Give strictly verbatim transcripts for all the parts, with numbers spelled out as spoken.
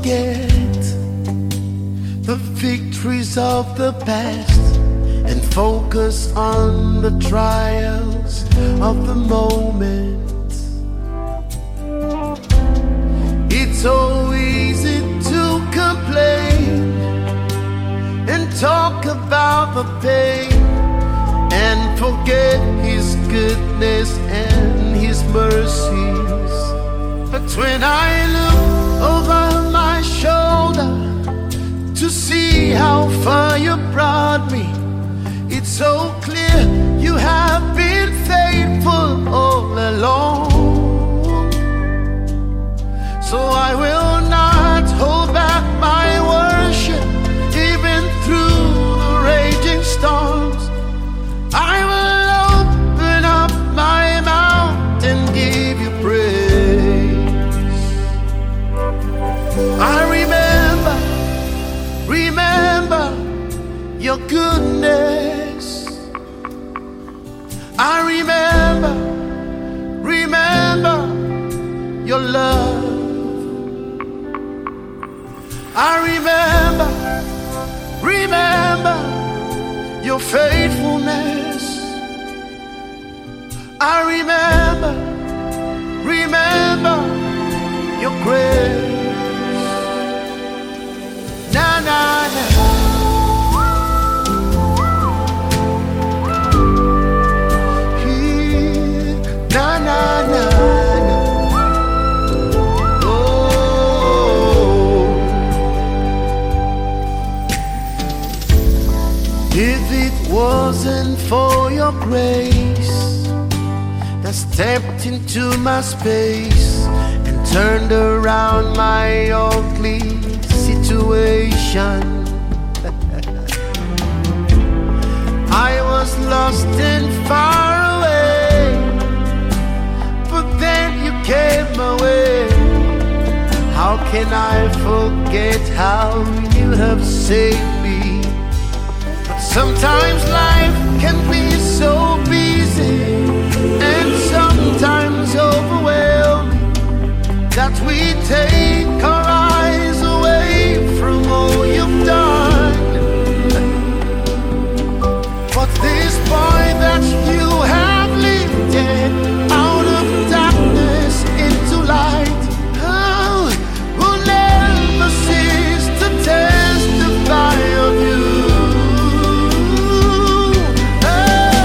forget the victories of the past and focus on the trials of the moment. It's so easy to complain and talk about the pain and forget His goodness and His mercies. But when I look over my shoulder to see how far you brought me, it's so clear you have been faithful all along. So I will not hold back my worship even through the raging storms. I will open up my mouth and give you praise. I remember, remember your goodness. I remember, remember your love. I remember, remember your faithfulness. I remember, remember your grace. Na na na. Na na na na. Oh, if it wasn't for your grace that stepped into my space and turned around my ugly situation, I was lost and far away, but then you came my way. How can I forget how you have saved me? But sometimes life can be so busy and sometimes overwhelming that we take our eyes away from all you've done. But this boy that you have lifted out of darkness into light, oh, will never cease to testify of you. Oh,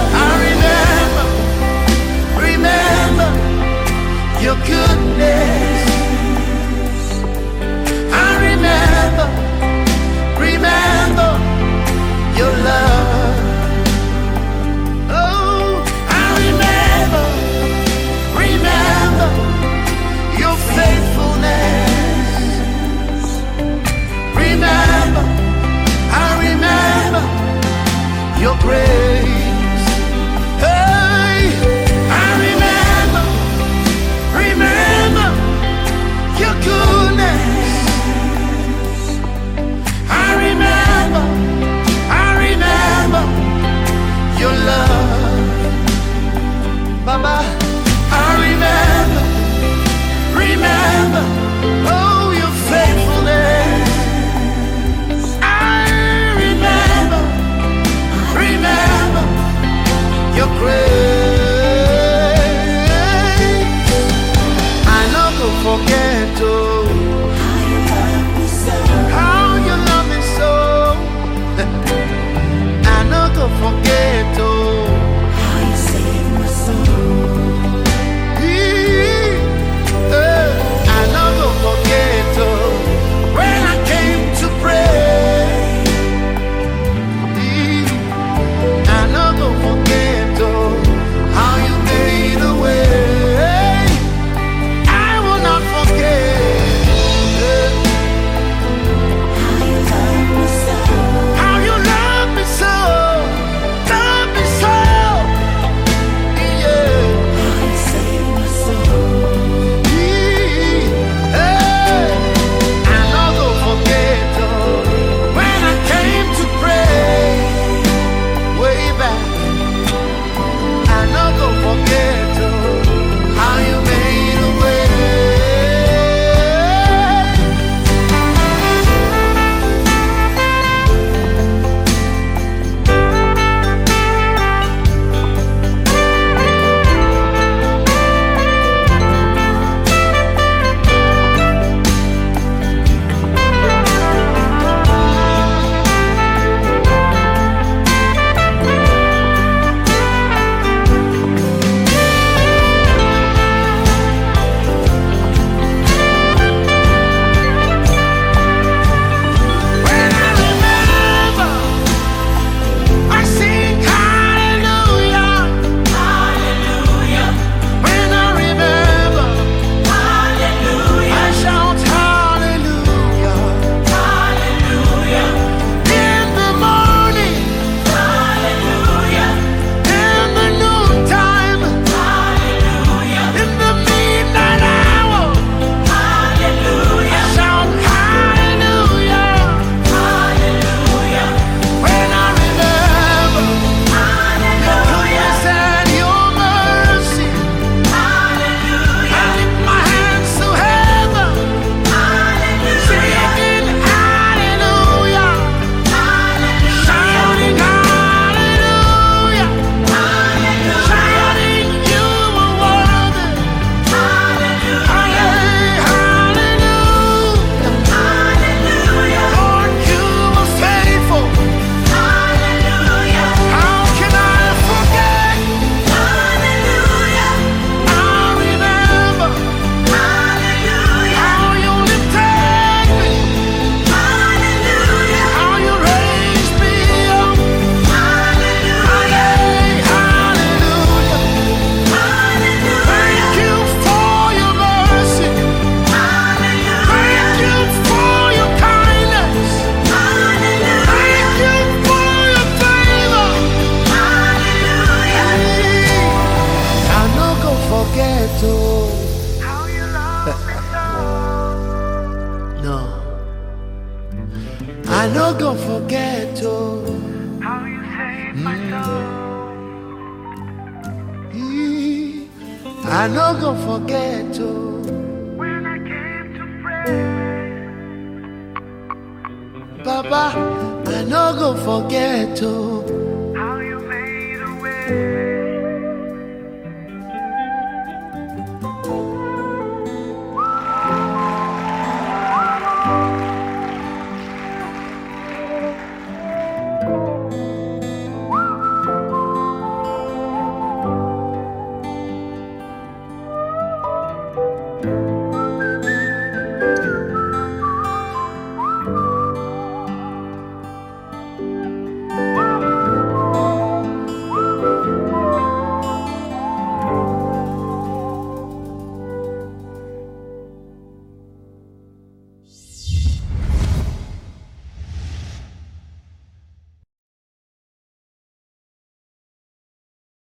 no go forget oh. How you saved my soul. I no go forget oh. When I came to pray, Papa, I no go forget oh.